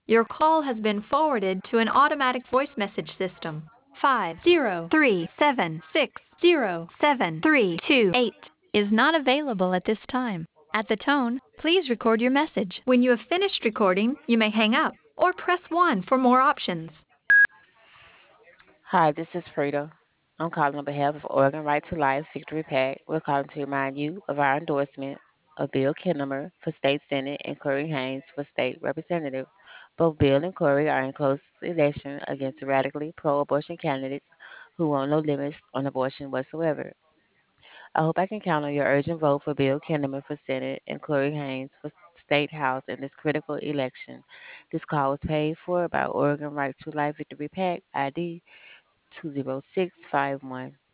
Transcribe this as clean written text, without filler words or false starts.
Your call has been forwarded to an automatic voice message system. 503760732 is not available at this time. At the tone, please record your message. When you have finished recording, you may hang up or press 1 for more options. Hi, this is Frida. I'm calling on behalf of Oregon Right to Life Victory PAC. We're calling to remind you of our endorsement of Bill Kinnemer for state senate and Corey Haynes for state representative. Both Bill and Corey are in close election against radically pro-abortion candidates who want no limits on abortion whatsoever. I hope I can count on your urgent vote for Bill Kinnemer for Senate and Corey Haynes for State House in this critical election. This call was paid for by Oregon Right to Life Victory PAC ID 20651.